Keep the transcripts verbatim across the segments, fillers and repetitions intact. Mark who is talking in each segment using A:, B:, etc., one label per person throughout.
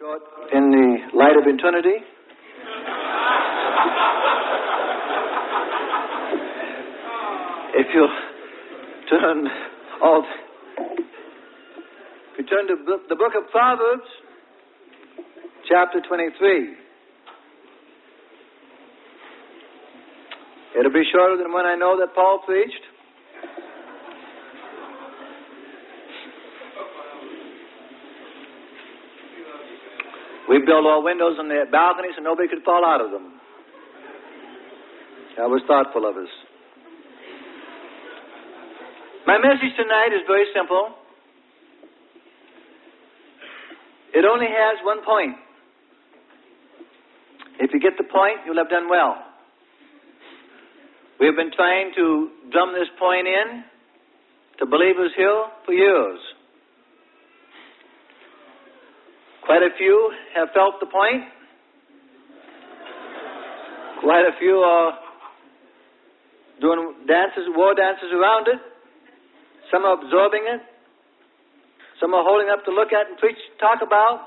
A: Short in the light of eternity. If you turn all, if you turn to the book of Proverbs, chapter twenty-three. It'll be shorter than when I know that Paul preached. We built all windows in the balconies so nobody could fall out of them. That was thoughtful of us. My message tonight is very simple. It only has one point. If you get the point, you'll have done well. We have been trying to drum this point in to Believers Hill for years. Quite a few have felt the point. Quite a few are doing dances, war dances around it. Some are absorbing it. Some are holding up to look at and preach, talk about.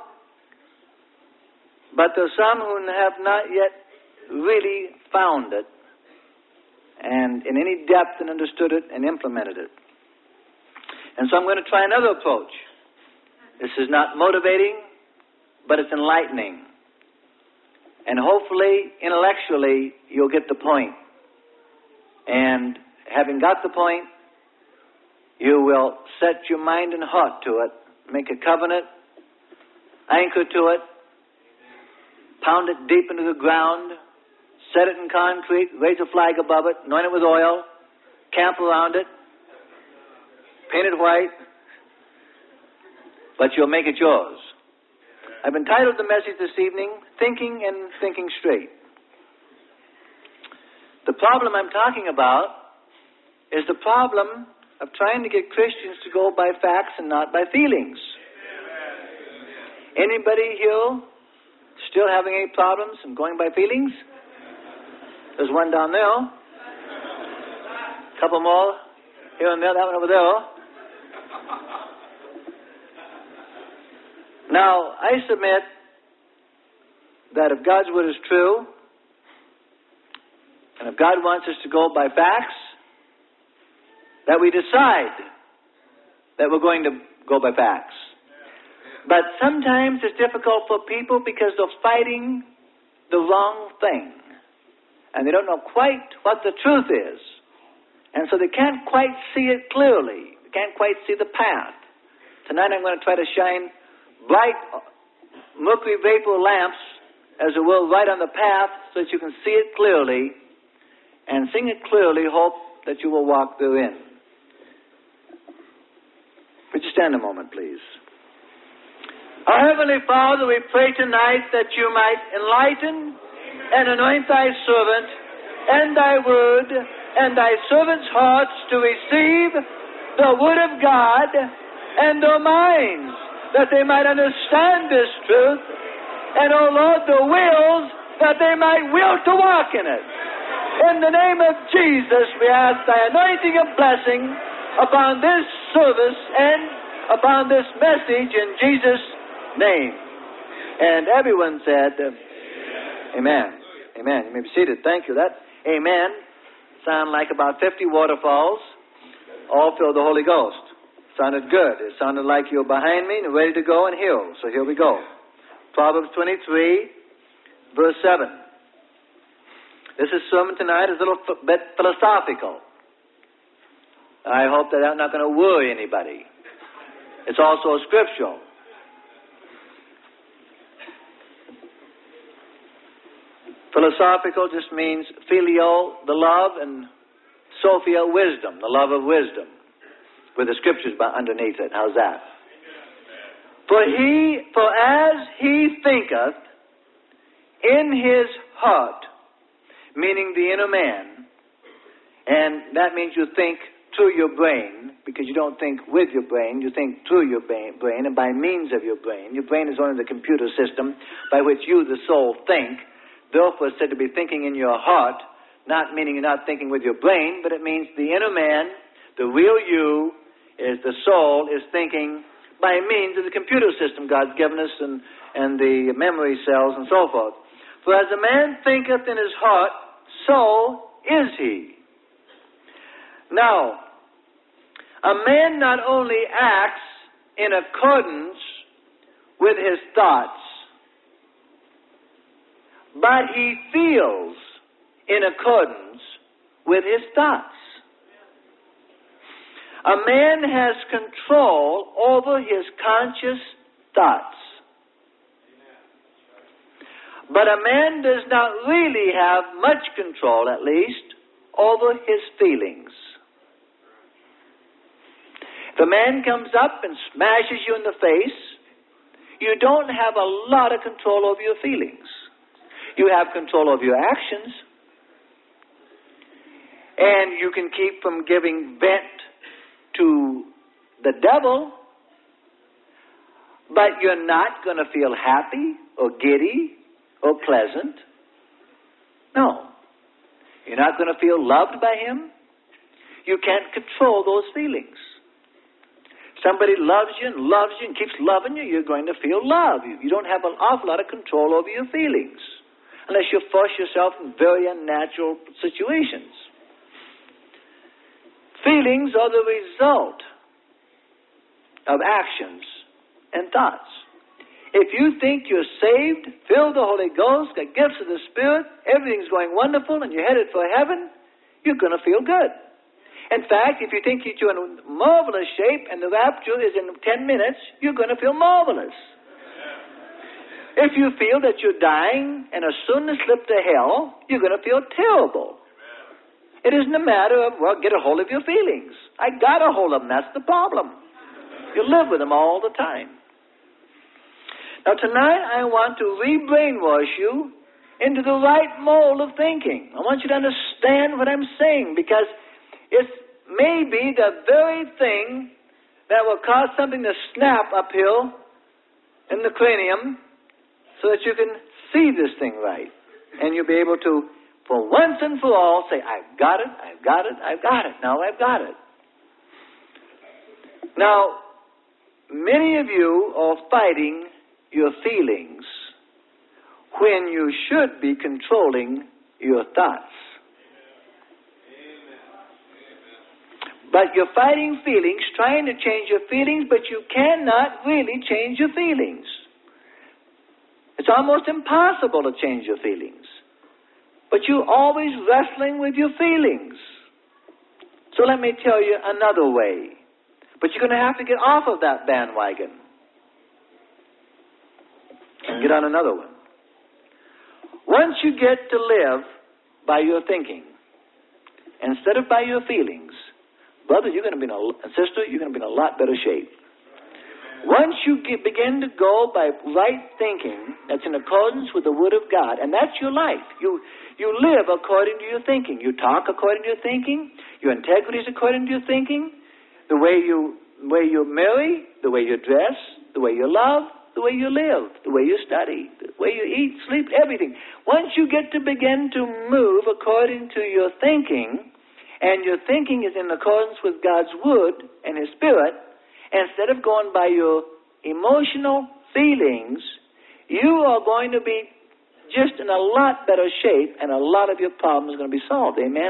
A: But there are some who have not yet really found it and in any depth and understood it and implemented it. And so I'm going to try another approach. This is not motivating, but it's enlightening. And hopefully, intellectually, you'll get the point. And having got the point, you will set your mind and heart to it, make a covenant, anchor to it, pound it deep into the ground, set it in concrete, raise a flag above it, anoint it with oil, camp around it, paint it white, but you'll make it yours. I've entitled the message this evening, Thinking and Thinking Straight. The problem I'm talking about is the problem of trying to get Christians to go by facts and not by feelings. Anybody here still having any problems in going by feelings? There's one down there. A couple more here and there, that one over there. Now, I submit that if God's Word is true, and if God wants us to go by facts, that we decide that we're going to go by facts. But sometimes it's difficult for people because they're fighting the wrong thing. And they don't know quite what the truth is. And so they can't quite see it clearly. They can't quite see the path. Tonight I'm going to try to shine bright mercury vapor lamps, as it will, right on the path so that you can see it clearly, and seeing it clearly, hope that you will walk therein. Would you stand a moment, please? Our Heavenly Father, we pray tonight that you might enlighten and anoint thy servant and thy word and thy servant's hearts to receive the word of God and their minds, that they might understand this truth, and, O Lord, the wills, that they might will to walk in it. In the name of Jesus, we ask thy anointing and blessing upon this service and upon this message in Jesus' name. And everyone said, Amen. Amen. You may be seated. Thank you. That amen sound like about fifty waterfalls, all filled with the Holy Ghost. Sounded good. It sounded like you're behind me and ready to go and heal. So here we go. Proverbs twenty-three, verse seven. This is sermon tonight is a little bit philosophical. I hope that I'm not going to worry anybody. It's also scriptural. Philosophical just means phileo, the love, and sophia, wisdom, the love of wisdom, with the scriptures underneath it. How's that? For he, for as he thinketh in his heart, meaning the inner man, and that means you think through your brain, because you don't think with your brain, you think through your brain, and by means of your brain. Your brain is only the computer system by which you, the soul, think. Therefore, it's said to be thinking in your heart, not meaning you're not thinking with your brain, but it means the inner man, the real you, is the soul, is thinking by means of the computer system God's given us and, and the memory cells and so forth. For as a man thinketh in his heart, so is he. Now, a man not only acts in accordance with his thoughts, but he feels in accordance with his thoughts. A man has control over his conscious thoughts. But a man does not really have much control, at least, over his feelings. If a man comes up and smashes you in the face, you don't have a lot of control over your feelings. You have control over your actions. And you can keep from giving vent to the devil, but you're not going to feel happy or giddy or pleasant. No. You're not going to feel loved by him. You can't control those feelings. Somebody loves you and loves you and keeps loving you, you're going to feel love. You, you don't have an awful lot of control over your feelings unless you force yourself in very unnatural situations. Feelings are the result of actions and thoughts. If you think you're saved, filled with the Holy Ghost, got gifts of the Spirit, everything's going wonderful, and you're headed for heaven, you're going to feel good. In fact, if you think you're in marvelous shape and the rapture is in ten minutes, you're going to feel marvelous. If you feel that you're dying and are soon to slip to hell, you're going to feel terrible. It isn't a matter of, well, get a hold of your feelings. I got a hold of them. That's the problem. You live with them all the time. Now, tonight I want to re-brainwash you into the right mold of thinking. I want you to understand what I'm saying, because it may be the very thing that will cause something to snap uphill in the cranium so that you can see this thing right. And you'll be able to, for once and for all, say, I've got it, I've got it, I've got it. Now I've got it. Now, many of you are fighting your feelings when you should be controlling your thoughts. But you're fighting feelings, trying to change your feelings, but you cannot really change your feelings. It's almost impossible to change your feelings. But you're always wrestling with your feelings. So let me tell you another way. But you're going to have to get off of that bandwagon and get on another one. Once you get to live by your thinking instead of by your feelings, brother, you're going to be in a, sister, you're going to be in a lot better shape. Once you get, begin to go by right thinking that's in accordance with the Word of God, and that's your life. You you live according to your thinking. You talk according to your thinking. Your integrity is according to your thinking. The way you the way you marry, the way you dress, the way you love, the way you live, the way you study, the way you eat, sleep, everything. Once you get to begin to move according to your thinking, and your thinking is in accordance with God's Word and His Spirit, instead of going by your emotional feelings, you are going to be just in a lot better shape, and a lot of your problems are going to be solved. Amen?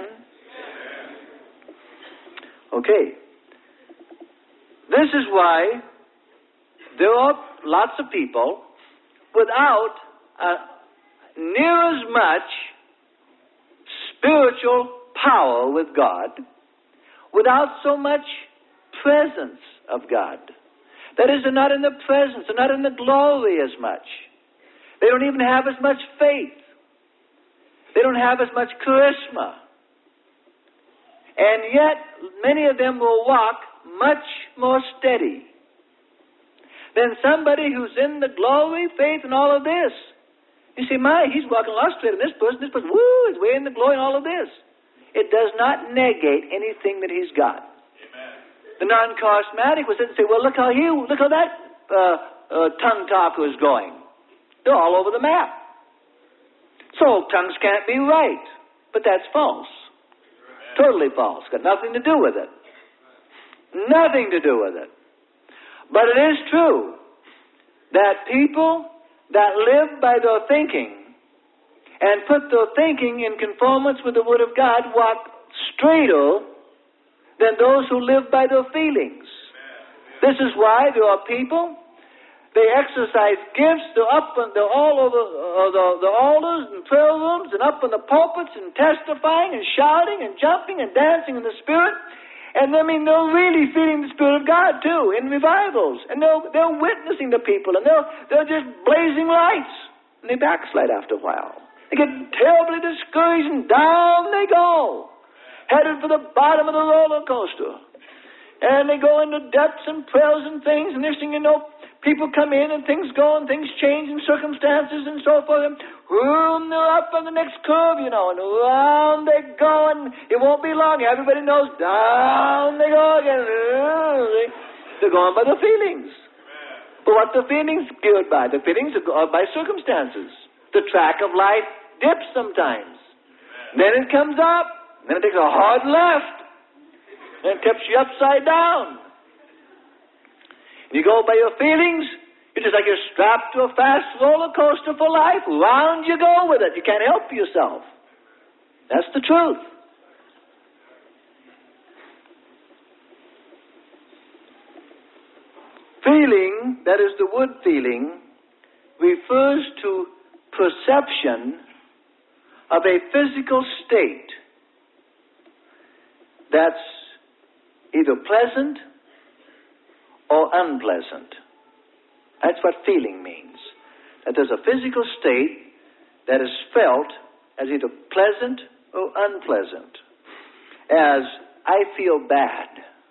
A: Okay. This is why there are lots of people without uh, near as much spiritual power with God, without so much presence of God. That is, they're not in the presence, they're not in the glory as much. They don't even have as much faith. They don't have as much charisma. And yet, many of them will walk much more steady than somebody who's in the glory, faith, and all of this. You see, my, he's walking a lot straighter than this person. This person, woo, is way in the glory and all of this. It does not negate anything that he's got. Amen. The non-charismatic will sit and say, well, look how he, look how that uh, uh, tongue talker is going. They're all over the map. So tongues can't be right. But that's false. Amen. Totally false. Got nothing to do with it. Nothing to do with it. But it is true that people that live by their thinking and put their thinking in conformance with the Word of God walk straighter than those who live by their feelings. This is why there are people, they exercise gifts, they're up and they're all over uh, the, the altars and prayer rooms and up in the pulpits and testifying and shouting and jumping and dancing in the Spirit. And I mean, they're really feeling the Spirit of God too in revivals. And they're, they're witnessing to people and they're, they're just blazing lights. And they backslide after a while. They get terribly discouraged and down they go, headed for the bottom of the roller coaster. And they go into depths and prayers and things, and next thing you know, people come in and things go and things change and circumstances and so forth. And boom, they're up on the next curve, you know, and around they go, and it won't be long. Everybody knows down they go again. They're going by the feelings. But what the feelings geared by? The feelings are by circumstances. The track of life dips sometimes. Then it comes up. Then it takes a hard left. Then it tips you upside down. You go by your feelings, it's just like you're strapped to a fast roller coaster for life. Round you go with it. You can't help yourself. That's the truth. Feeling, that is the word feeling, refers to perception of a physical state that's either pleasant or unpleasant. That's what feeling means. That there's a physical state that is felt as either pleasant or unpleasant. As I feel bad.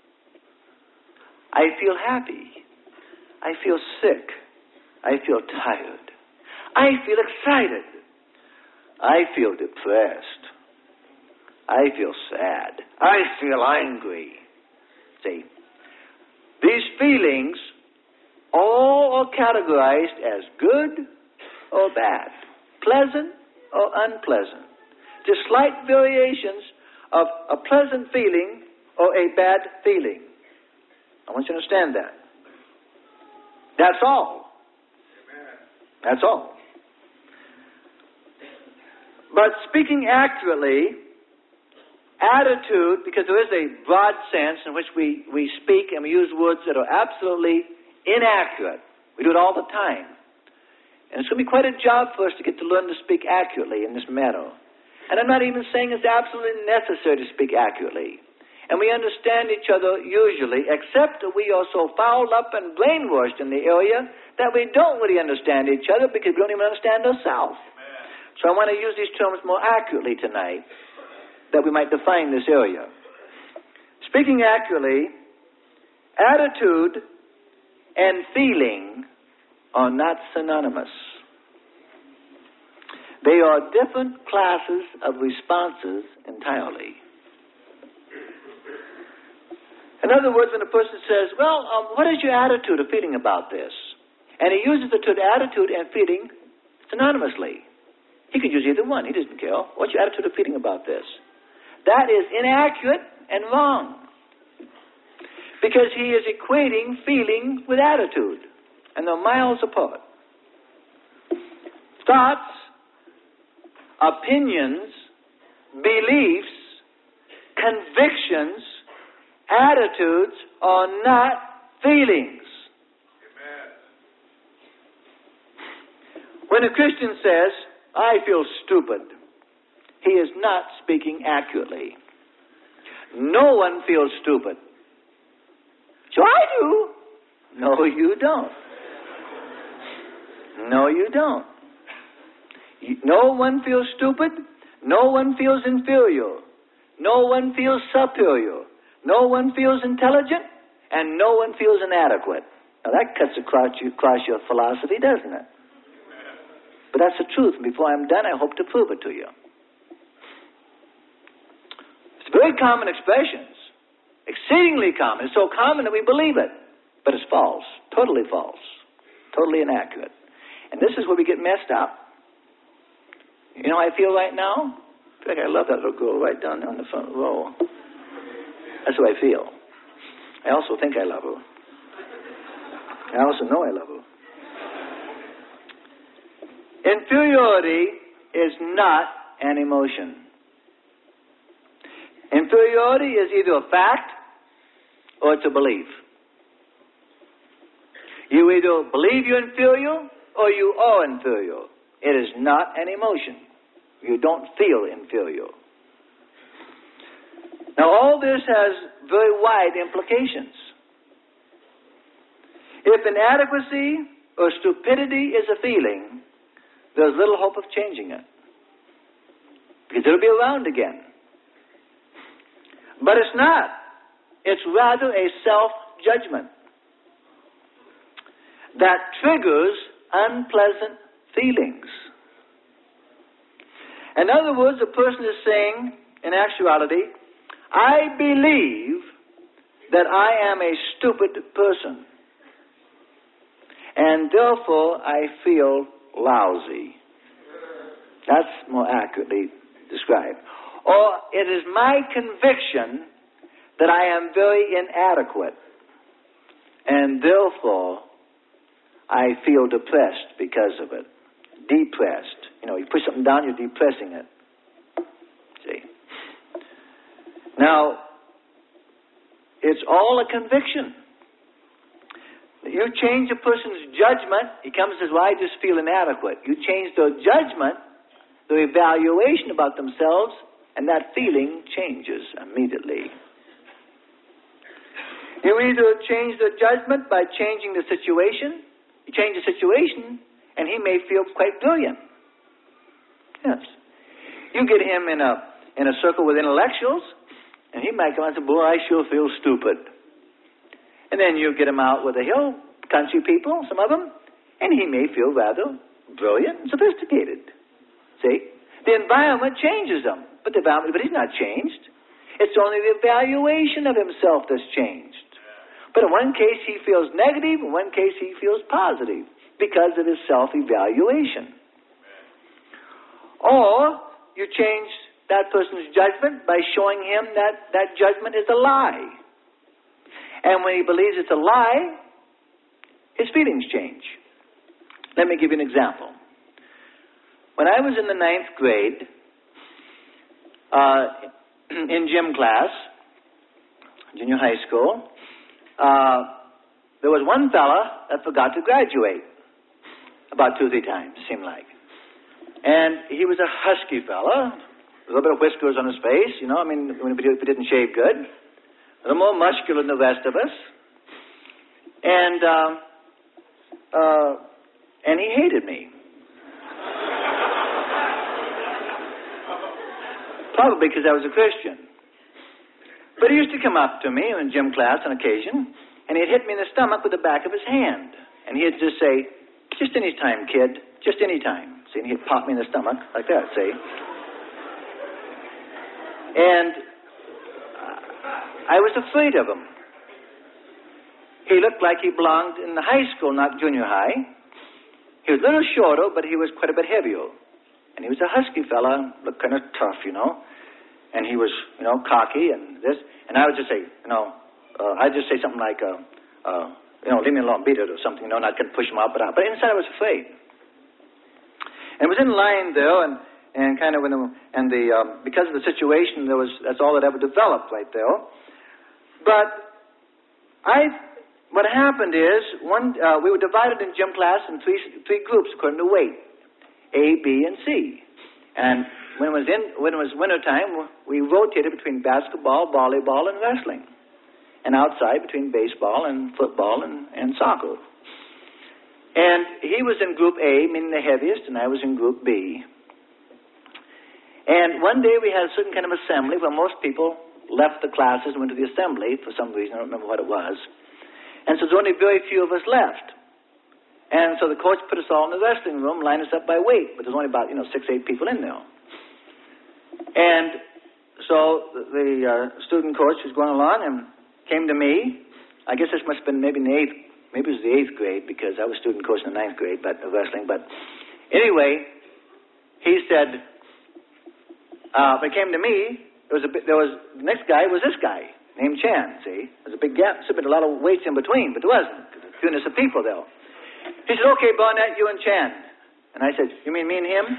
A: I feel happy. I feel sick. I feel tired. I feel excited. I feel depressed. I feel sad. I feel angry. See, these feelings all are categorized as good or bad, pleasant or unpleasant. Just slight variations of a pleasant feeling or a bad feeling. I want you to understand that. That's all. That's all. But speaking accurately, attitude, because there is a broad sense in which we, we speak and we use words that are absolutely inaccurate. We do it all the time. And it's going to be quite a job for us to get to learn to speak accurately in this matter. And I'm not even saying it's absolutely necessary to speak accurately. And we understand each other usually, except that we are so fouled up and brainwashed in the area that we don't really understand each other because we don't even understand ourselves. So I want to use these terms more accurately tonight, that we might define this area. Speaking accurately, attitude and feeling are not synonymous. They are different classes of responses entirely. In other words, when a person says, well, um, what is your attitude or feeling about this? And he uses the term attitude and feeling synonymously. He could use either one. He doesn't care. What's your attitude or feeling about this? That is inaccurate and wrong. Because he is equating feeling with attitude. And they're miles apart. Thoughts, opinions, beliefs, convictions, attitudes are not feelings. Amen. When a Christian says, I feel stupid, he is not speaking accurately. No one feels stupid. So I do. No, you don't. No, you don't. No one feels stupid. No one feels inferior. No one feels superior. No one feels intelligent. And no one feels inadequate. Now that cuts across, you, across your philosophy, doesn't it? But that's the truth. And before I'm done, I hope to prove it to you. It's very common expressions. Exceedingly common. It's so common that we believe it. But it's false. Totally false. Totally inaccurate. And this is where we get messed up. You know how I feel right now? I feel like I love that little girl right down there in the front row. That's how I feel. I also think I love her. I also know I love her. Inferiority is not an emotion. Inferiority is either a fact or it's a belief. You either believe you're inferior or you are inferior. It is not an emotion. You don't feel inferior. Now, all this has very wide implications. If inadequacy or stupidity is a feeling, there's little hope of changing it, because it'll be around again. But it's not. It's rather a self-judgment that triggers unpleasant feelings. In other words, a person is saying, in actuality, I believe that I am a stupid person, and therefore I feel lousy. That's more accurately described. Or it is my conviction that I am very inadequate, and therefore I feel depressed because of it. Depressed. You know, you push something down, you're depressing it. See? Now, it's all a conviction. You change a person's judgment, he comes and says, well, I just feel inadequate. You change their judgment, their evaluation about themselves, and that feeling changes immediately. You either change their judgment by changing the situation. You change the situation, and he may feel quite brilliant. Yes. You get him in a in a circle with intellectuals, and he might come out and say, boy, I sure feel stupid. And then you get him out with the hill country people, some of them, and he may feel rather brilliant and sophisticated. See? The environment changes him, but the environment, but he's not changed. It's only the evaluation of himself that's changed. But in one case he feels negative, in one case he feels positive because of his self-evaluation. Or you change that person's judgment by showing him that that judgment is a lie. And when he believes it's a lie, his feelings change. Let me give you an example. When I was in the ninth grade, uh, in gym class, junior high school, uh, there was one fella that forgot to graduate about two or three times, seemed like. And he was a husky fella, a little bit of whiskers on his face, you know, I mean, if he didn't shave good. A little more muscular than the rest of us. And, uh, uh, and he hated me. Probably because I was a Christian. But he used to come up to me in gym class on occasion, and he'd hit me in the stomach with the back of his hand. And he'd just say, just any time, kid, just any time. See, and he'd pop me in the stomach like that, see. And I was afraid of him. He looked like he belonged in the high school, not junior high. He was a little shorter, but he was quite a bit heavier. And he was a husky fella, looked kind of tough, you know. And he was, you know, cocky and this. And I would just say, you know, uh, I'd just say something like, uh, uh, you know, leave me alone, beat it or something, you know, and I couldn't push him out. But, I, but inside I was afraid. And it was in line there, and, and kind of when the, and the, um, because of the situation, there was, that's all that ever developed right there. But I, what happened is, one, uh, we were divided in gym class in three, three groups according to weight, A, B, and C. And when it was in, when it was winter time, we rotated between basketball, volleyball, and wrestling, and outside between baseball and football and, and soccer. And he was in group A, meaning the heaviest, and I was in group B. And one day we had a certain kind of assembly where most people left the classes and went to the assembly for some reason. I don't remember what it was. And so there's only very few of us left. And so the coach put us all in the wrestling room, lined us up by weight. But there's only about, you know, six, eight people in there. And so the, the uh, student coach was going along and came to me. I guess this must have been maybe in the eighth, maybe it was the eighth grade, because I was student coach in the ninth grade, but of wrestling. But anyway, he said, uh, when it came to me, there was a bit, there was, the next guy was this guy, named Chan, see? There's a big gap. There should have been a lot of weights in between, but there wasn't. units of people, though. He said, okay, Barnett, you and Chan. And I said, you mean me and him?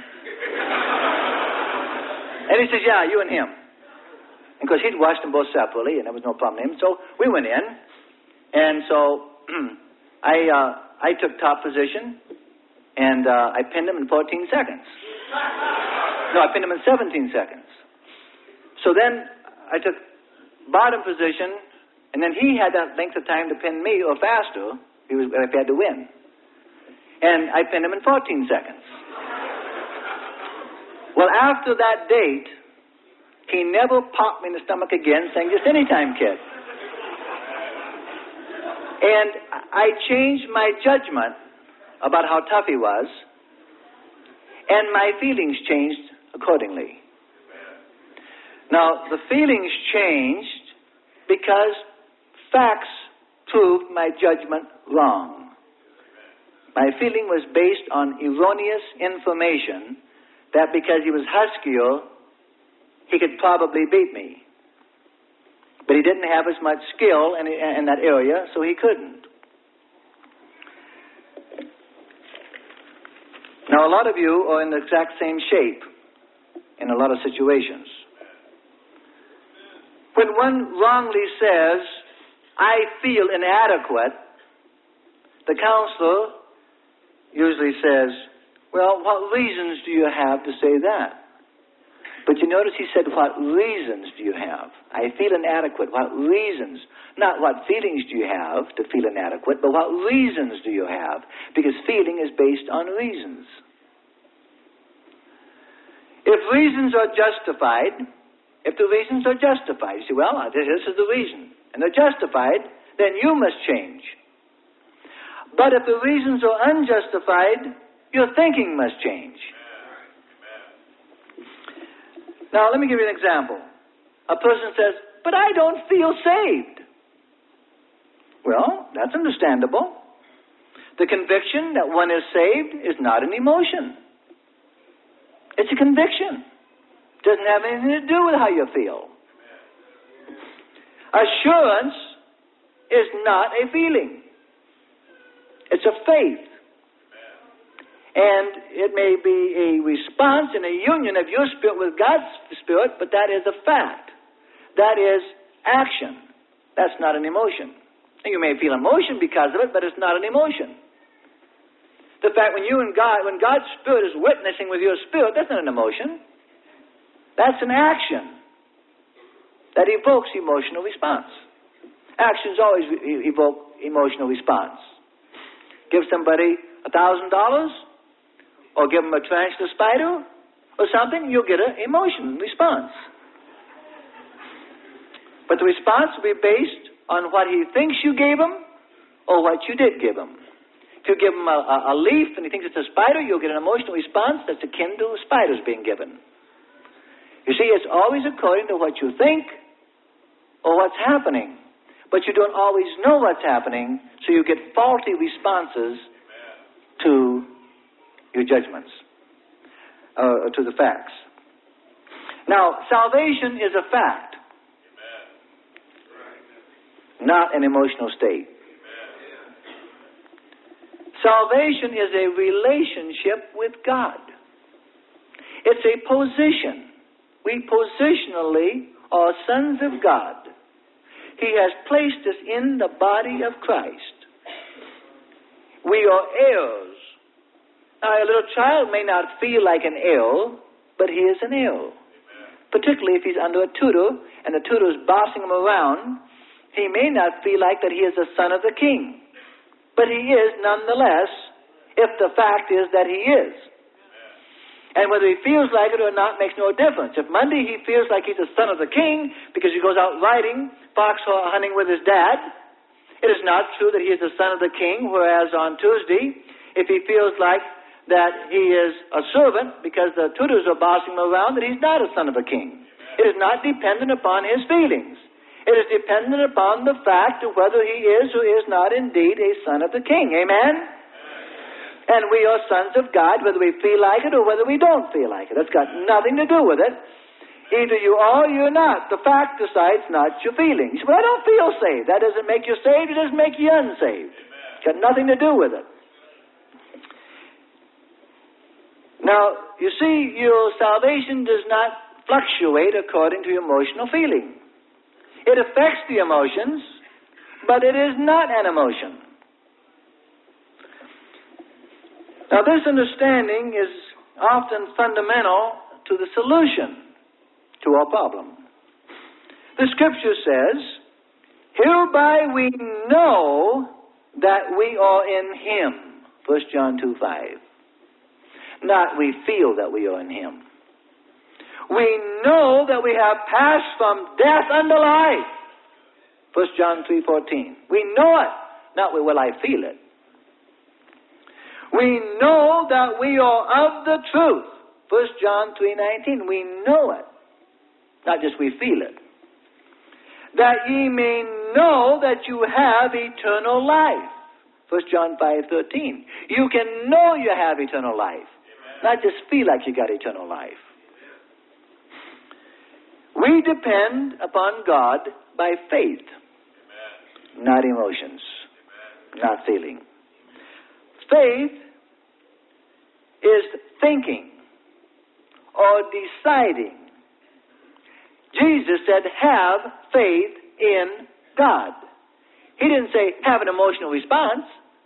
A: And he says, yeah, you and him. And of course, he'd watched them both separately, and there was no problem with him. So we went in, and so I uh, I took top position, and uh, I pinned him in fourteen seconds. No, I pinned him in seventeen seconds. So then I took bottom position, and then he had that length of time to pin me, or faster, he was, if he had to win. And I pinned him in fourteen seconds. Well, after that date, he never popped me in the stomach again, saying, just anytime, kid. And I changed my judgment about how tough he was, and my feelings changed accordingly. Now, the feelings changed because facts proved my judgment wrong. My feeling was based on erroneous information that because he was huskier, he could probably beat me. But he didn't have as much skill in, in that area, so he couldn't. Now, a lot of you are in the exact same shape in a lot of situations. When one wrongly says, I feel inadequate, the counselor usually says, well, what reasons do you have to say that? But you notice he said, what reasons do you have? I feel inadequate. What reasons? Not what feelings do you have to feel inadequate, but what reasons do you have? Because feeling is based on reasons. If reasons are justified, if the reasons are justified, you say, well, this is the reason, and they're justified, then you must change. But if the reasons are unjustified, your thinking must change. Now, let me give you an example. A person says, but I don't feel saved. Well, that's understandable. The conviction that one is saved is not an emotion. It's a conviction. It doesn't have anything to do with how you feel. Assurance is not a feeling. It's a faith. And it may be a response and a union of your spirit with God's spirit, but that is a fact. That is action. That's not an emotion. And you may feel emotion because of it, but it's not an emotion. The fact when you and God, when God's spirit is witnessing with your spirit, that's not an emotion. That's an action that evokes emotional response. Actions always evoke emotional response. Give somebody a thousand dollars, or give them a tarantula spider, or something, you'll get an emotion response. But the response will be based on what he thinks you gave him, or what you did give him. If you give him a, a, a leaf and he thinks it's a spider, you'll get an emotional response that's akin to spiders being given. You see, it's always according to what you think, or what's happening. But you don't always know what's happening, so you get faulty responses to your judgments, uh, to the facts. Now, salvation is a fact, not an emotional state. Salvation is a relationship with God. It's a position. We positionally are sons of God. He has placed us in the body of Christ. We are heirs. Now, a little child may not feel like an heir, but he is an heir. Particularly if he's under a tutor, and the tutor is bossing him around, he may not feel like that he is a son of the king. But he is nonetheless, if the fact is that he is. And whether he feels like it or not makes no difference. If Monday he feels like he's a son of the king because he goes out riding, fox hunting with his dad, it is not true that he is the son of the king, whereas on Tuesday, if he feels like that he is a servant because the tutors are bossing him around, that he's not a son of a king. It is not dependent upon his feelings. It is dependent upon the fact of whether he is or is not indeed a son of the king. Amen? And we are sons of God whether we feel like it or whether we don't feel like it. That's got nothing to do with it. Either you are or you're not. The fact decides, not your feelings. Well, I don't feel saved. That doesn't make you saved. It doesn't make you unsaved. Got nothing to do with it. Now, you see, your salvation does not fluctuate according to your emotional feeling. It affects the emotions, but it is not an emotion. Now, this understanding is often fundamental to the solution to our problem. The Scripture says, hereby we know that we are in Him. First John two five. Not we feel that we are in Him. We know that we have passed from death unto life. First John three fourteen. We know it. Not will I feel it. We know that we are of the truth. First John three nineteen. We know it. Not just we feel it. That ye may know that you have eternal life. First John five thirteen. You can know you have eternal life. Amen. Not just feel like you got eternal life. We depend upon God by faith. Amen. Not emotions. Amen. Not feeling. Faith is thinking or deciding. Jesus said, have faith in God. He didn't say, have an emotional response.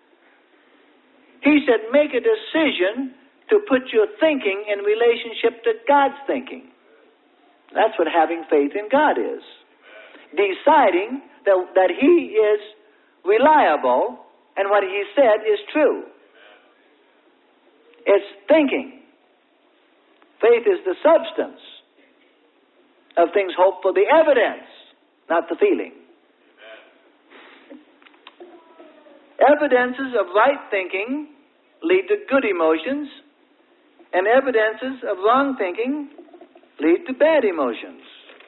A: He said, make a decision to put your thinking in relationship to God's thinking. That's what having faith in God is. Deciding that, that He is reliable and what He said is true. It's thinking. Faith is the substance of things hoped for, the evidence, not the feeling. Evidences of right thinking lead to good emotions, and evidences of wrong thinking lead to bad emotions.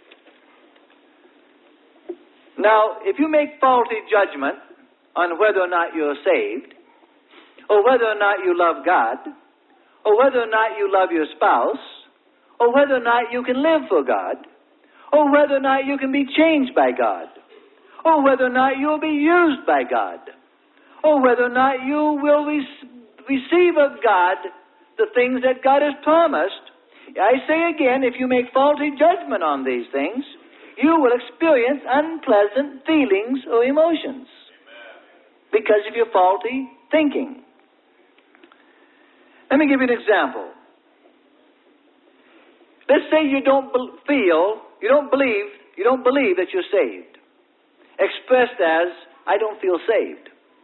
A: Now, if you make faulty judgment on whether or not you're saved, or whether or not you love God, or whether or not you love your spouse, or whether or not you can live for God, or whether or not you can be changed by God, or whether or not you will be used by God, or whether or not you will re- receive of God the things that God has promised. I say again, if you make faulty judgment on these things, you will experience unpleasant feelings or emotions because of your faulty thinking. Let me give you an example. Let's say you don't be- feel, you don't believe, you don't believe that you're saved. Expressed as, I don't feel saved.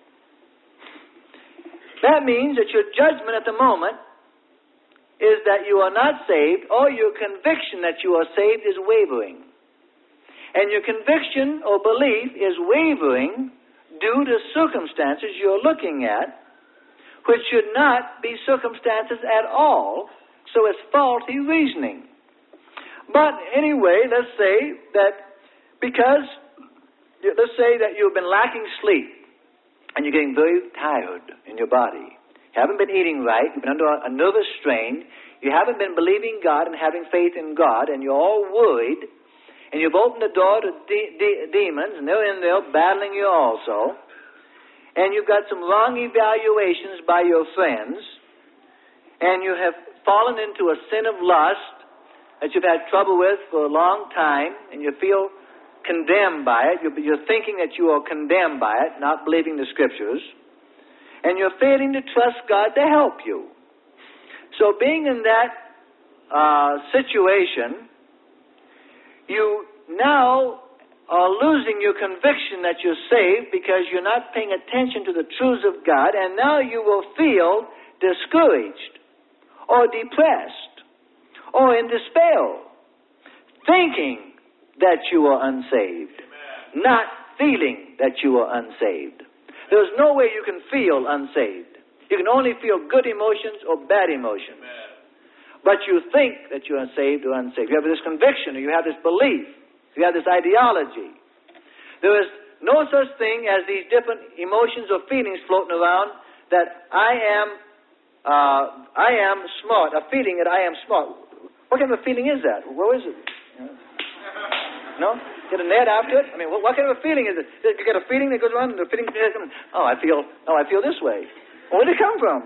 A: That means that your judgment at the moment is that you are not saved, or your conviction that you are saved is wavering. And your conviction or belief is wavering due to circumstances you're looking at, which should not be circumstances at all, so it's faulty reasoning. But anyway, let's say that because, let's say that you've been lacking sleep, and you're getting very tired in your body. You haven't been eating right. You've been under a nervous strain. You haven't been believing God and having faith in God, and you're all worried. And you've opened the door to de- de- demons, and they're in there battling you also. And you've got some wrong evaluations by your friends. And you have fallen into a sin of lust that you've had trouble with for a long time, and you feel condemned by it. You're, you're thinking that you are condemned by it, not believing the Scriptures. And you're failing to trust God to help you. So being in that uh, situation, you now are losing your conviction that you're saved because you're not paying attention to the truths of God, and now you will feel discouraged or depressed or in despair, thinking that you are unsaved, Amen. Not feeling that you are unsaved. There's no way you can feel unsaved. You can only feel good emotions or bad emotions. Amen. But you think that you're unsaved or unsaved. You have this conviction, or you have this belief, you have this ideology. There is no such thing as these different emotions or feelings floating around that I am, uh, I am smart, a feeling that I am smart. What kind of a feeling is that? Where is it? No? Get a net after it? I mean, what, what kind of a feeling is it? You get a feeling that goes around, and the feeling, oh, I feel, oh, I feel this way. Well, where did it come from?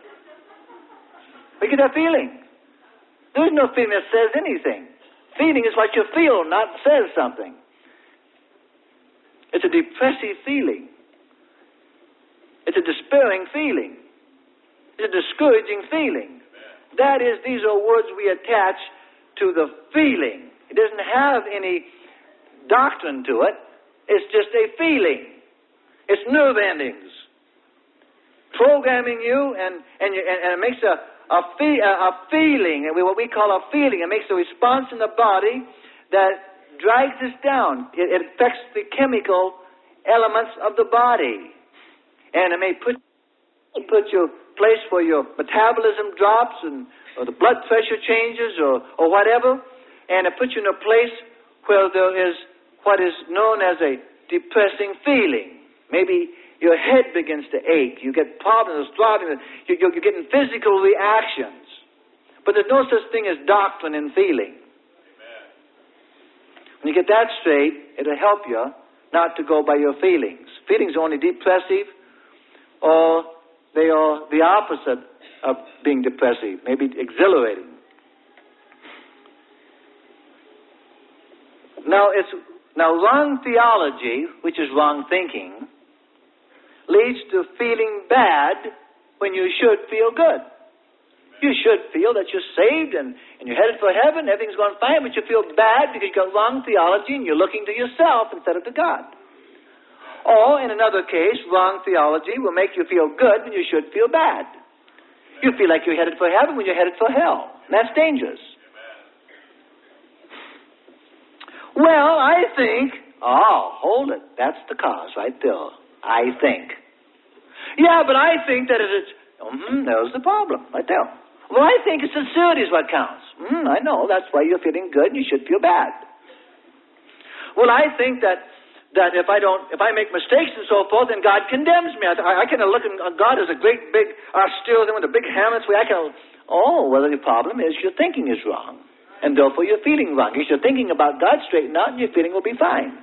A: We get that feeling. There's no feeling that says anything. Feeling is what you feel, not says something. It's a depressive feeling. It's a despairing feeling. It's a discouraging feeling. That is, these are words we attach to the feeling. It doesn't have any doctrine to it. It's just a feeling. It's nerve endings programming you, and and, you, and, and it makes a a, fe- a feeling, what we call a feeling. It makes a response in the body that drags us down. It, it affects the chemical elements of the body, and it may put put you place where your metabolism drops, and or the blood pressure changes, or or whatever, and it puts you in a place where there is what is known as a depressing feeling. Maybe your head begins to ache. You get problems, throbbing. You, you're getting physical reactions. But there's no such thing as doctrine in feeling. Amen. When you get that straight, it'll help you not to go by your feelings. Feelings are only depressive, or they are the opposite of being depressive, maybe exhilarating. Now, it's now wrong theology, which is wrong thinking, leads to feeling bad when you should feel good. You should feel that you're saved and, and you're headed for heaven, everything's going fine, but you feel bad because you've got wrong theology and you're looking to yourself instead of to God. Or, in another case, wrong theology will make you feel good when you should feel bad. You feel like you're headed for heaven when you're headed for hell. And that's dangerous. Well, I think, oh, hold it. That's the cause right there. I think. Yeah, but I think that it is, mm, there's the problem right there. Well, I think sincerity is what counts. Mm, I know, that's why you're feeling good and you should feel bad. Well, I think that that if I don't, if I make mistakes and so forth, then God condemns me. I, I kind of look at God as a great big austere thing with a big hammer. I can, oh, well, the problem is your thinking is wrong. And therefore you're feeling wrong. If you're thinking about God straightened out, and your feeling will be fine.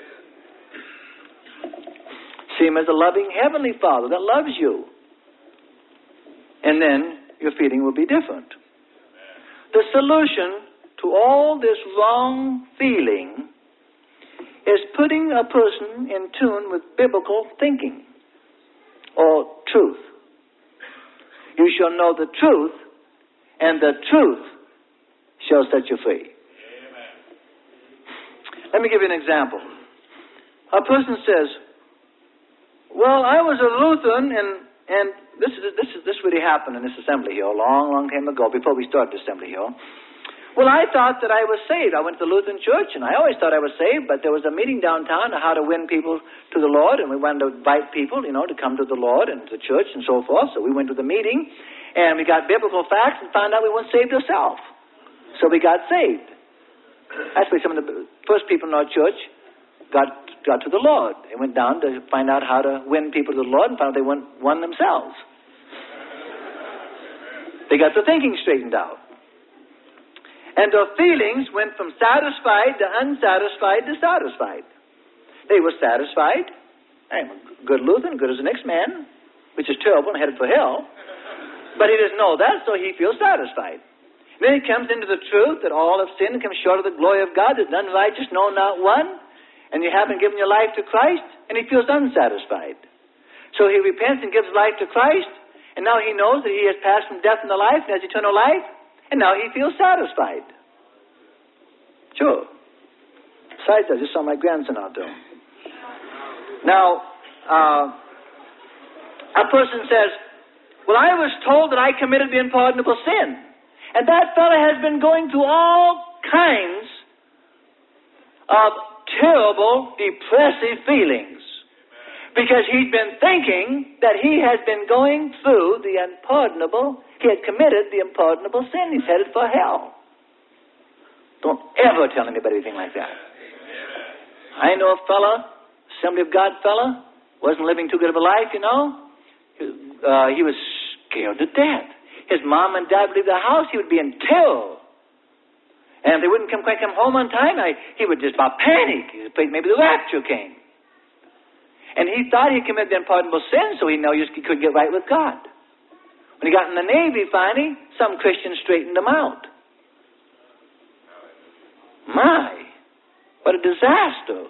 A: See Him as a loving Heavenly Father that loves you. And then your feeling will be different. The solution to all this wrong feeling is putting a person in tune with biblical thinking or truth. You shall know the truth, and the truth shall set you free. Amen. Let me give you an example. A person says, well, I was a Lutheran, and, and this is this is this really happened in this assembly here a long, long time ago, before we started the assembly here. Well, I thought that I was saved. I went to the Lutheran church, and I always thought I was saved, but there was a meeting downtown on how to win people to the Lord, and we wanted to invite people, you know, to come to the Lord and to the church and so forth. So we went to the meeting, and we got biblical facts and found out we weren't saved ourselves. So we got saved. Actually, some of the first people in our church got got to the Lord. They went down to find out how to win people to the Lord and found out they won, won themselves. They got their thinking straightened out. And their feelings went from satisfied to unsatisfied to satisfied. They were satisfied. I'm a good Lutheran, good as the next man, which is terrible and headed for hell. But he doesn't know that, so he feels satisfied. Then he comes into the truth that all have sinned and come short of the glory of God. There's none righteous, no, not one. And you haven't given your life to Christ, and he feels unsatisfied. So he repents and gives life to Christ, and now he knows that he has passed from death into life and has eternal life, and now he feels satisfied. Sure. Besides, I just saw my grandson out there. Now, uh, a person says, well, I was told that I committed the unpardonable sin. And that fellow has been going through all kinds of terrible, depressive feelings. Because he's been thinking that he has been going through the unpardonable, he had committed the unpardonable sin. He's headed for hell. Don't ever tell anybody anything like that. I know a fella, Assembly of God fella, wasn't living too good of a life, you know. Uh, he was scared to death. His mom and dad would leave the house, he would be in terror. And if they wouldn't come quite come home on time, I, he would just about panic. He was afraid maybe the rapture came. And he thought he committed the unpardonable sin, so he knew he could get right with God. When he got in the Navy, finally, some Christians straightened him out. My, what a disaster.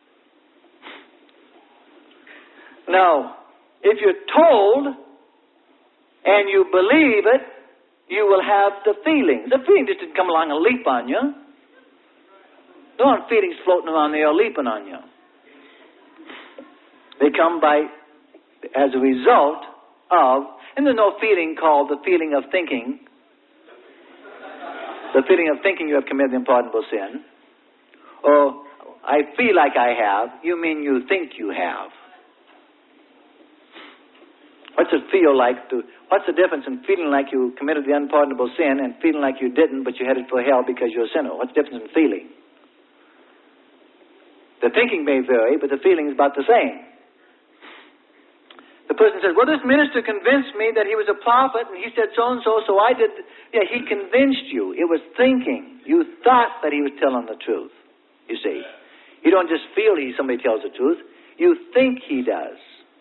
A: Now, if you're told and you believe it, you will have the feelings. The feeling just didn't come along and leap on you. There aren't feelings floating around there leaping on you. They come by, as a result of, and there's no feeling called the feeling of thinking. The feeling of thinking you have committed the unpardonable sin. Or, I feel like I have, you mean you think you have. What's it feel like to, what's the difference in feeling like you committed the unpardonable sin and feeling like you didn't, but you're headed for hell because you're a sinner? What's the difference in feeling? The thinking may vary, but the feeling is about the same. The person says, well, this minister convinced me that he was a prophet, and he said so-and-so, so I did. Yeah, he convinced you. It was thinking. You thought that he was telling the truth, you see. You don't just feel he somebody tells the truth. You think he does.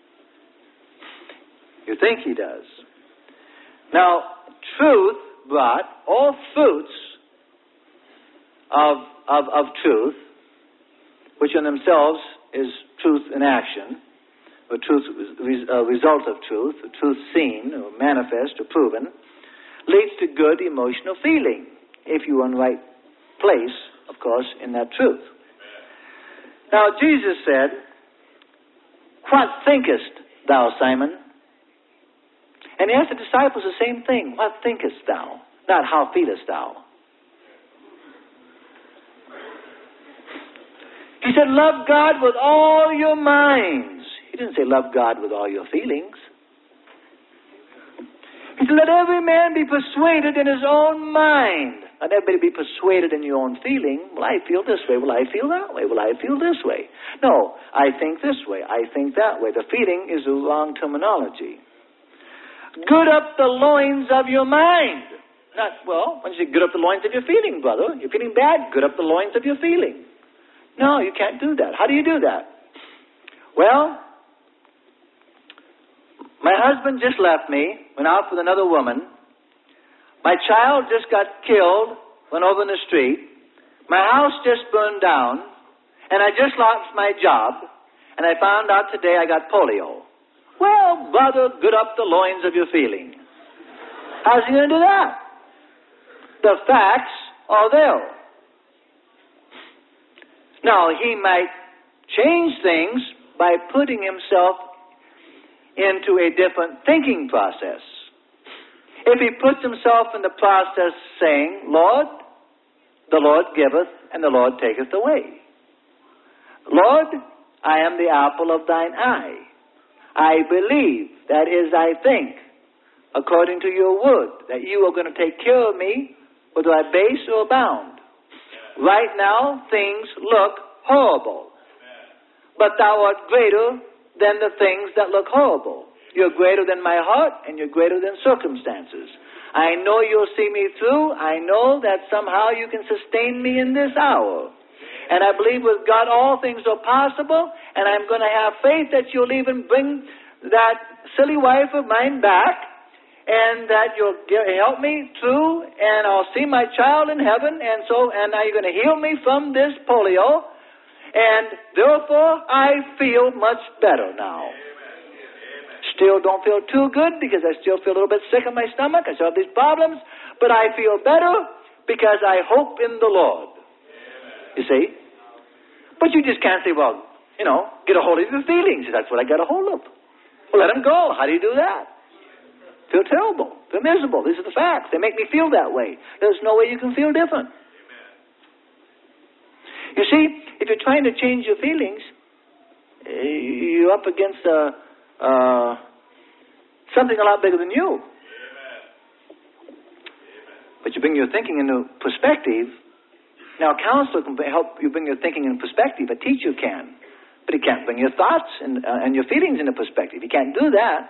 A: You think he does. Now, truth brought all fruits of, of, of truth, which in themselves is truth in action, or truth, a result of truth, a truth seen, or manifest, or proven, leads to good emotional feeling, if you are in the right place, of course, in that truth. Now, Jesus said, what thinkest thou, Simon? And he asked the disciples the same thing. What thinkest thou? Not how feelest thou? He said, love God with all your minds. He didn't say love God with all your feelings. He said, let every man be persuaded in his own mind. Not everybody be persuaded in your own feeling. Well, I feel this way. Well, I feel that way. Well, I feel this way. No, I think this way. I think that way. The feeling is the wrong terminology. Gird up the loins of your mind. Not, well, when you say gird up the loins of your feeling, brother, you're feeling bad, gird up the loins of your feeling. No, you can't do that. How do you do that? Well, my husband just left me, went out with another woman. My child just got killed, went over in the street. My house just burned down, and I just lost my job, and I found out today I got polio. Well, brother, gird up the loins of your feeling. How's he going to do that? The facts are there. Now, he might change things by putting himself into a different thinking process. If he puts himself in the process saying, Lord, the Lord giveth and the Lord taketh away. Lord, I am the apple of thine eye. I believe, that is, I think, according to your word, that you are going to take care of me, whether I base or abound. Right now, things look horrible. But thou art greater than the things that look horrible. You're greater than my heart, and you're greater than circumstances. I know you'll see me through. I know that somehow you can sustain me in this hour. And I believe with God all things are possible, and I'm going to have faith that you'll even bring that silly wife of mine back, and that you'll help me through, and I'll see my child in heaven, and so, and now you're going to heal me from this polio, and therefore I feel much better now. Still don't feel too good, because I still feel a little bit sick in my stomach, I still have these problems, but I feel better because I hope in the Lord. You see? But you just can't say, well, you know, get a hold of your feelings. That's what I got a hold of. Well, let them go. How do you do that? Feel terrible. Feel miserable. These are the facts. They make me feel that way. There's no way you can feel different. You see, if you're trying to change your feelings, you're up against uh, uh, something a lot bigger than you. But you bring your thinking into perspective. Now, a counselor can help you bring your thinking into perspective. A teacher can. But he can't bring your thoughts and, uh, and your feelings into perspective. He can't do that.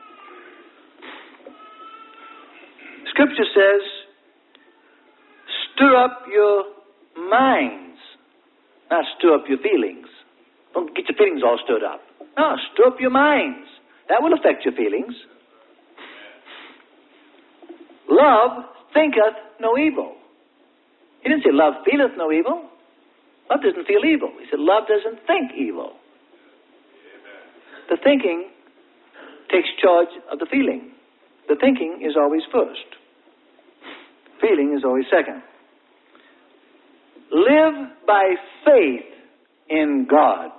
A: Scripture says, stir up your minds, not stir up your feelings. Don't get your feelings all stirred up. No, stir up your minds. That will affect your feelings. Love thinketh no evil. He didn't say love feeleth no evil. Love doesn't feel evil. He said love doesn't think evil. The thinking takes charge of the feeling. The thinking is always first. Feeling is always second. Live by faith in God,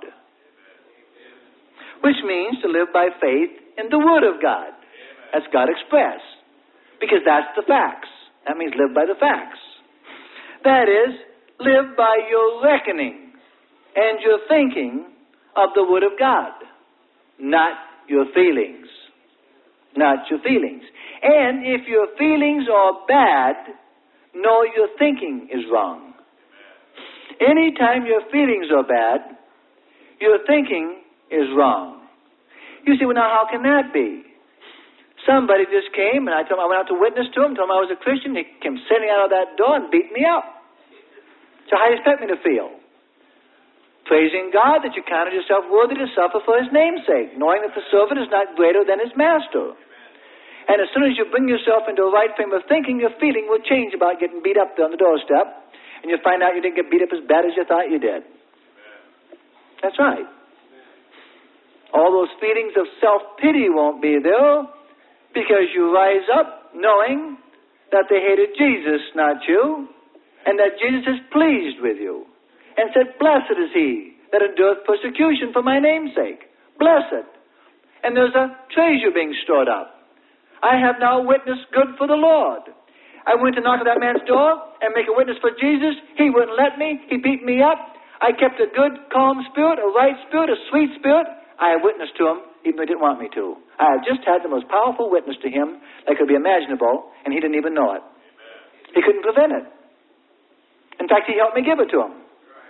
A: which means to live by faith in the Word of God. That's God expressed, because that's the facts. That means live by the facts. That is, live by your reckoning and your thinking of the Word of God, not your feelings. Not your feelings. And if your feelings are bad, know your thinking is wrong. Anytime your feelings are bad, your thinking is wrong. You say, well, now how can that be? Somebody just came, and I told him I went out to witness to him, told him I was a Christian. He came sitting out of that door and beat me up. So how do you expect me to feel? Praising God that you counted yourself worthy to suffer for His name's sake, knowing that the servant is not greater than his master. And as soon as you bring yourself into a right frame of thinking, your feeling will change about getting beat up there on the doorstep, and you'll find out you didn't get beat up as bad as you thought you did. That's right. All those feelings of self-pity won't be there, because you rise up knowing that they hated Jesus, not you, and that Jesus is pleased with you, and said, blessed is he that endureth persecution for my name's sake. Blessed. And there's a treasure being stored up. I have now witnessed good for the Lord. I went to knock at that man's door and make a witness for Jesus. He wouldn't let me. He beat me up. I kept a good, calm spirit, a right spirit, a sweet spirit. I witnessed to him, even though he didn't want me to. I had just had the most powerful witness to him that could be imaginable, and he didn't even know it. He couldn't prevent it. In fact, he helped me give it to him.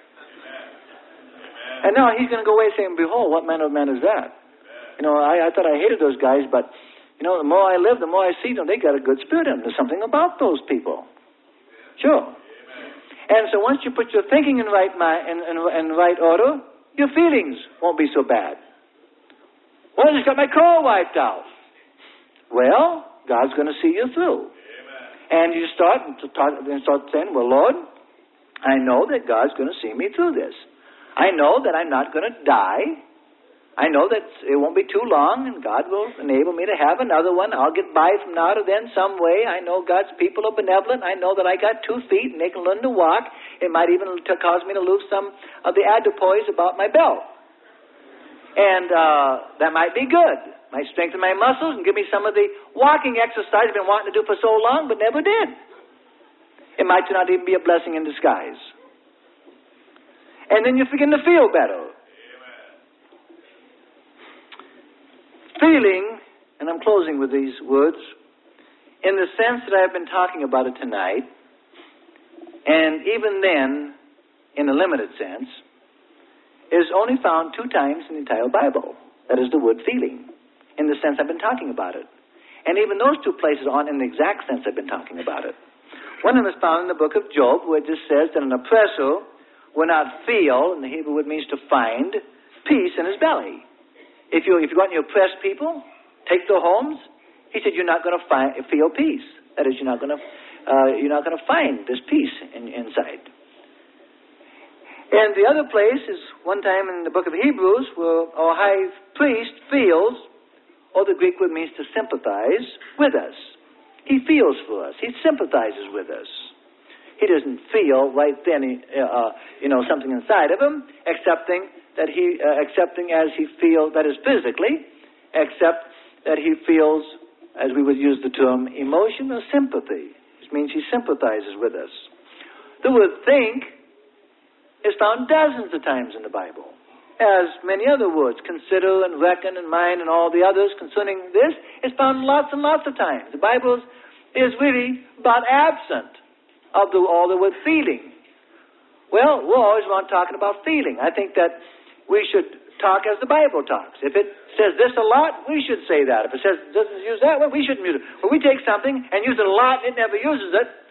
A: And now he's going to go away saying, behold, what manner of man is that? You know, I, I thought I hated those guys, but, you know, the more I live, the more I see them, they got a good spirit in them. There's something about those people. Sure. And so once you put your thinking in right mind, in, in, in right order, your feelings won't be so bad. Well, I just got my car wiped out. Well, God's going to see you through. And you start to talk, and start saying, well, Lord, I know that God's going to see me through this. I know that I'm not going to die. I know that it won't be too long, and God will enable me to have another one. I'll get by from now to then some way. I know God's people are benevolent. I know that I got two feet, and they can learn to walk. It might even to cause me to lose some of the adipose about my belt. And uh, that might be good. Might strengthen my muscles and give me some of the walking exercise I've been wanting to do for so long, but never did. It might not even be a blessing in disguise. And then you begin to feel better. Feeling, and I'm closing with these words, in the sense that I've been talking about it tonight, and even then, in a limited sense, is only found two times in the entire Bible. That is the word feeling, in the sense I've been talking about it. And even those two places aren't in the exact sense I've been talking about it. One of them is found in the book of Job, where it just says that an oppressor will not feel, and the Hebrew word means to find, peace in his belly. If you if you go out and you oppress people, take their homes, he said you're not going to find feel peace. That is, you're not going to uh, you're not going to find this peace in, inside. And the other place is one time in the book of Hebrews, where our high priest feels, or the Greek word means to sympathize with us. He feels for us. He sympathizes with us. He doesn't feel right then, uh, you know, something inside of him, excepting that he, uh, accepting as he feels, that is physically, except that he feels, as we would use the term, emotion or sympathy. Which means he sympathizes with us. The word think is found dozens of times in the Bible. As many other words, consider and reckon and mind and all the others concerning this, is found lots and lots of times. The Bible is really about absent of the, all the word feeling. Well, we're always on talking about feeling. I think that we should talk as the Bible talks. If it says this a lot, we should say that. If it says doesn't use that, well, we shouldn't use it. When we take something and use it a lot, it never uses it,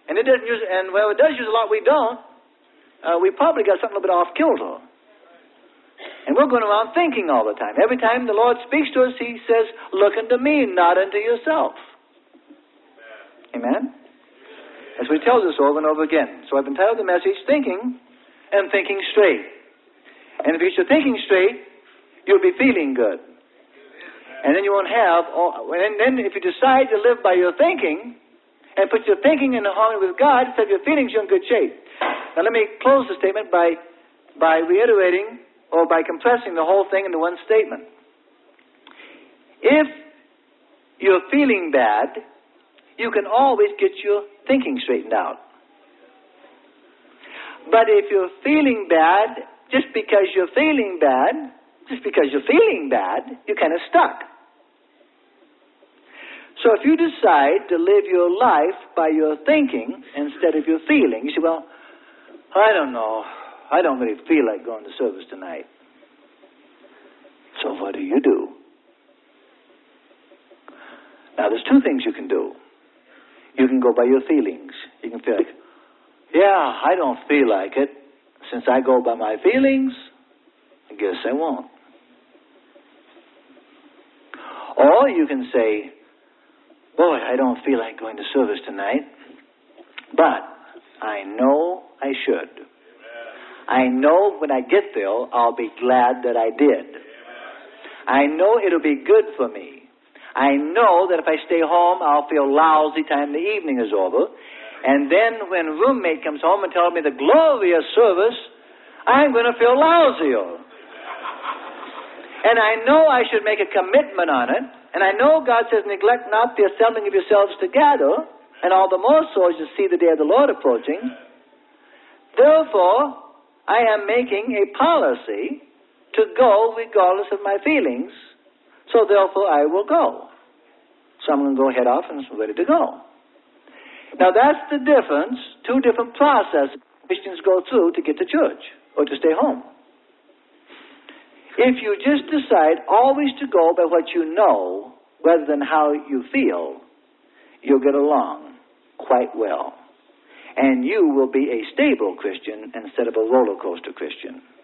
A: and it doesn't use, and well, it does use a lot we don't, uh, we probably got something a little bit off kilter. And we're going around thinking all the time. Every time the Lord speaks to us, He says, look unto me, not unto yourself. Amen? As we tell this over and over again. So I've entitled the message, Thinking and Thinking Straight. And if you're thinking straight, you'll be feeling good. And then you won't have, all, and then if you decide to live by your thinking, and put your thinking in harmony with God, instead of your feelings, you're in good shape. Now let me close the statement by, by reiterating or by compressing the whole thing into one statement. If you're feeling bad, you can always get your thinking straightened out. But if you're feeling bad, just because you're feeling bad, just because you're feeling bad, you're kind of stuck. So if you decide to live your life by your thinking instead of your feeling, you say, well, I don't know. I don't really feel like going to service tonight. So what do you do? Now, there's two things you can do. You can go by your feelings. You can feel like, yeah, I don't feel like it. Since I go by my feelings, I guess I won't. Or you can say, boy, I don't feel like going to service tonight, but I know I should. I know when I get there, I'll be glad that I did. I know it'll be good for me. I know that if I stay home, I'll feel lousy time the evening is over. And then when roommate comes home and tells me the glorious service, I'm going to feel lousier. And I know I should make a commitment on it. And I know God says, neglect not the assembling of yourselves together, and all the more so as you see the day of the Lord approaching. Therefore, I am making a policy to go regardless of my feelings, so therefore I will go. So I'm going to go head off and I'm ready to go. Now that's the difference, two different processes Christians go through to get to church or to stay home. If you just decide always to go by what you know rather than how you feel, you'll get along quite well. And you will be a stable Christian instead of a roller coaster Christian.